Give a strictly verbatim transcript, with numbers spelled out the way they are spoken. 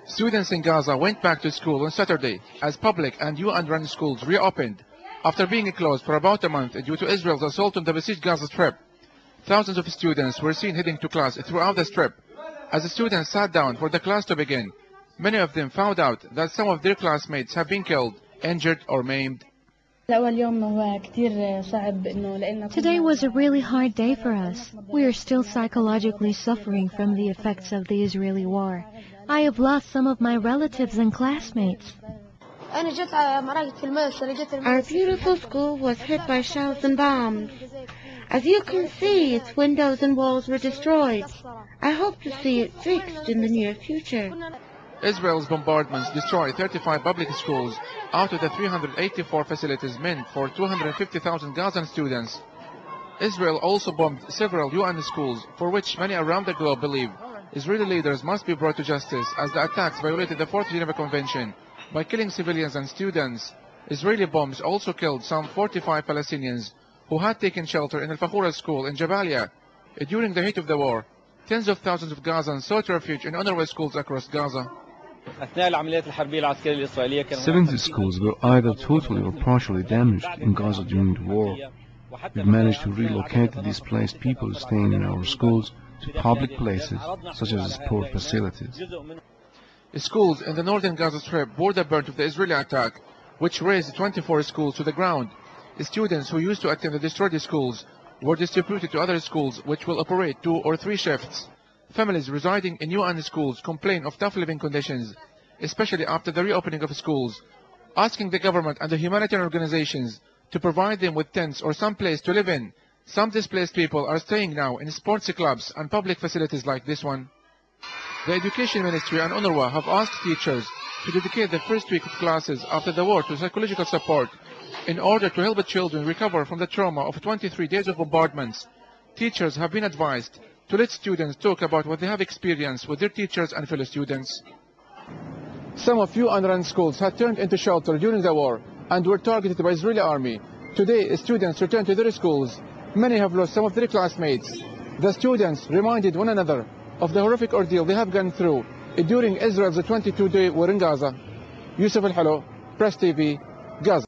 Students in Gaza went back to school on Saturday as public and U N-run schools reopened after being closed for about a month due to Israel's assault on the besieged Gaza Strip. Thousands of students were seen heading to class throughout the Strip. As the students sat down for the class to begin, many of them found out that some of their classmates have been killed, injured or maimed. Today was a really hard day for us. We are still psychologically suffering from the effects of the Israeli war. I have lost some of my relatives and classmates. Our beautiful school was hit by shells and bombs. As you can see, its windows and walls were destroyed. I hope to see it fixed in the near future. Israel's bombardments destroyed thirty-five public schools out of the three hundred eighty-four facilities meant for two hundred fifty thousand Gazan students. Israel also bombed several U N schools, for which many around the globe believe Israeli leaders must be brought to justice, as the attacks violated the Fourth Geneva Convention by killing civilians and students. Israeli bombs also killed some forty-five Palestinians who had taken shelter in Al-Fakhura school in Jabalia. During the heat of the war, tens of thousands of Gazans sought refuge in UNRWA schools across Gaza. seventy schools were either totally or partially damaged in Gaza during the war. We've managed to relocate the displaced people staying in our schools to public places, such as sport facilities. Schools in the northern Gaza Strip bore the brunt of the Israeli attack, which razed twenty-four schools to the ground. Students who used to attend the destroyed schools were distributed to other schools, which will operate two or three shifts. Families residing in U N schools complain of tough living conditions, especially after the reopening of schools, asking the government and the humanitarian organizations to provide them with tents or some place to live in. Some displaced people are staying now in sports clubs and public facilities like this one. The Education Ministry and UNRWA have asked teachers to dedicate the first week of classes after the war to psychological support in order to help the children recover from the trauma of twenty-three days of bombardments. Teachers have been advised to let students talk about what they have experienced with their teachers and fellow students. Some of U N-run schools had turned into shelter during the war and were targeted by the Israeli army. Today, students return to their schools. Many have lost some of their classmates. The students reminded one another of the horrific ordeal they have gone through during Israel's twenty-two day war in Gaza. Yusuf Al-Halo, Press T V, Gaza.